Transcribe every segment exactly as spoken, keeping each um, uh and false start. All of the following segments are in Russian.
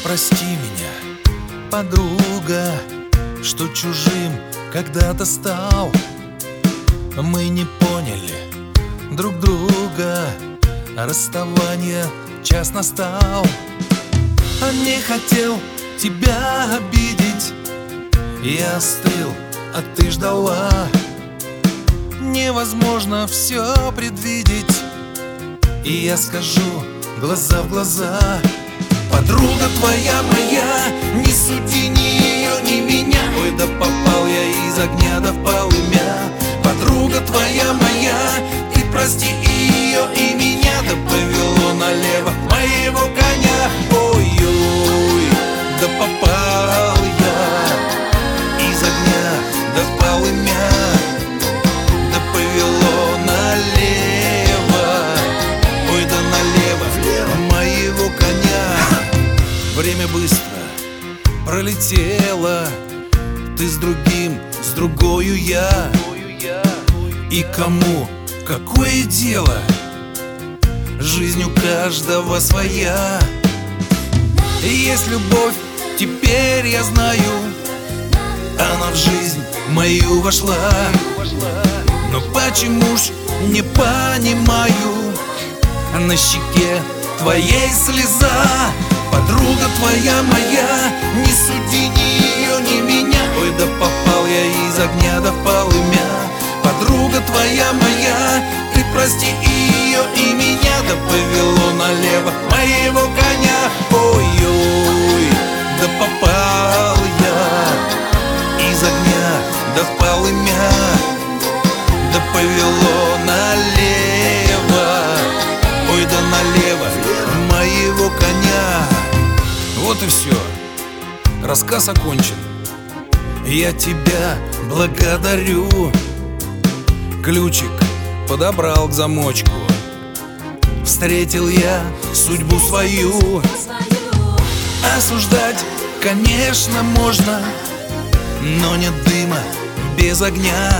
прости меня, подруга, что чужим когда-то стал. Мы не поняли друг друга, расставание час настал. А не хотел тебя обидеть, я остыл, а ты ждала. Невозможно все предвидеть, и я скажу глаза в глаза: подруга твоя моя, не суди ни ее, ни меня. Ой, да попал я из огня да в полымя. Подруга твоя моя, и прости ее, и меня. Да повело налево моего коня. Ой-ой, да попал я из огня да в полымя. Да повело налево, ой, да налево моего коня. Время быстро пролетело, ты с другим, с другою я. И кому какое дело? Жизнь у каждого своя. Есть любовь, теперь я знаю, она в жизнь мою вошла. Но почему ж не понимаю, на щеке твоей слеза. Подруга твоя моя, не суди ни ее, ни меня. Ой, да попал я из огня да в полымя. Подруга твоя моя, и прости ее, и меня. Да повело налево моего коня. Ой-ой, да попал я из огня да в полымя. Да повело налево, ой, да налево моего коня. Вот и все, рассказ окончен. Я тебя благодарю. Ключик подобрал к замочку, встретил я судьбу свою. Осуждать, конечно, можно, но нет дыма без огня.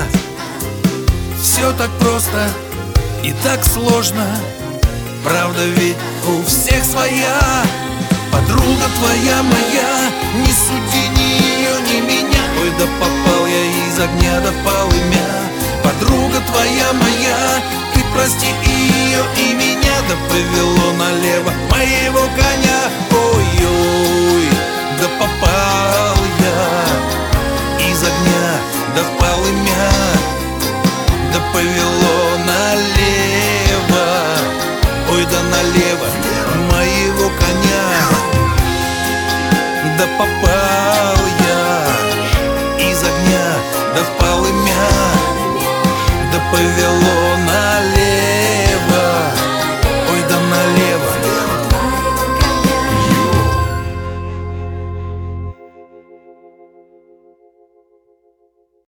Все так просто и так сложно, правда ведь у всех своя. Подруга твоя моя, не суди ни ее, ни меня. Ой, да попал я из огня да в полымя. Подруга твоя моя, и прости ее, и меня. Да повело налево моего коня. Ой-ой, да попал я из огня да в полымя. Да повело налево, ой, да налево моего коня. Да попал я из огня да в полымя. Да повело